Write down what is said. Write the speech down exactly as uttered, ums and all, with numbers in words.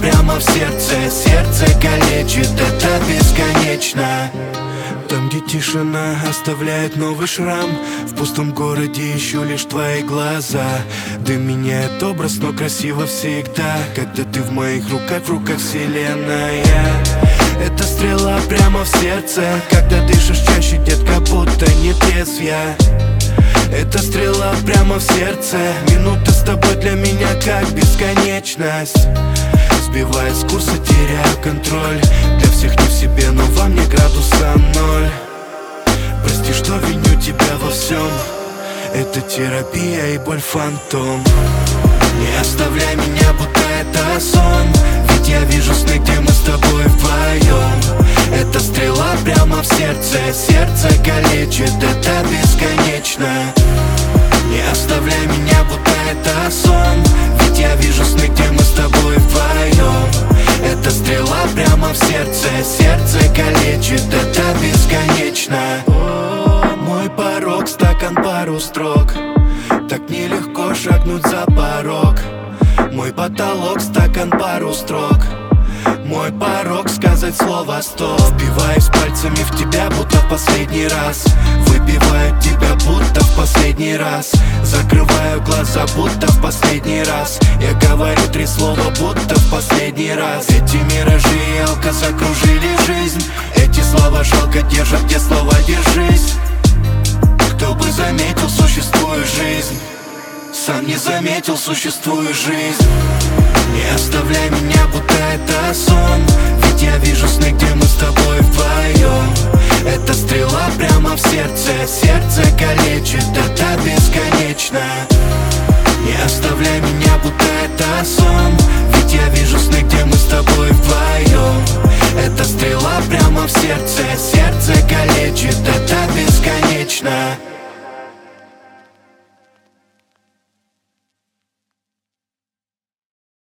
прямо в сердце, сердце калечит, это бесконечно. Там, где тишина оставляет новый шрам, в пустом городе еще лишь твои глаза. Дым меняет образ, но красиво всегда, когда ты в моих руках, в руках вселенная. Это стрела прямо в сердце, когда дышишь чаще, детка, будто не трезв я. Это стрела прямо в сердце, минута с тобой для меня как бесконечность. Сбивая с курса, теряю контроль. Для всех не в себе, но во мне градуса ноль. Прости, что виню тебя во всем. Это терапия и боль фантом. Не оставляй меня, будто это сон, ведь я вижу сны, где мы с тобой вдвоем. Это стрела прямо в сердце, сердце калечит, это бесконечно. Не оставляй меня, будто это сон, ведь я вижу сны, где мы с тобой вдвоем. Это стрела прямо в сердце, сердце калечит, это бесконечно. Мой порог, стакан, пару строк, так нелегко шагнуть за порог. Мой потолок, стакан, пару строк. Мой порог, сказать слово стоп. Впиваюсь пальцами в тебя, будто в последний раз. Выпиваю тебя, будто в последний раз. Закрываю глаза, будто в последний раз. Я говорю три слова, будто в последний раз. Эти миражи и алка закружили жизнь. Эти слова жалко держат, где слова держись. Кто бы заметил, существую жизнь. Сам не заметил, существую жизнь. Не оставляй меня, будто это сон, ведь я вижу сны, где мы с тобой вдвоем. Это стрела прямо в сердце, сердце калечит, это бесконечно. Не оставляй меня, будто это сон, ведь я вижу сны, где мы с тобой вдвоем. Это стрела прямо в сердце, сердце калечит, это бесконечно.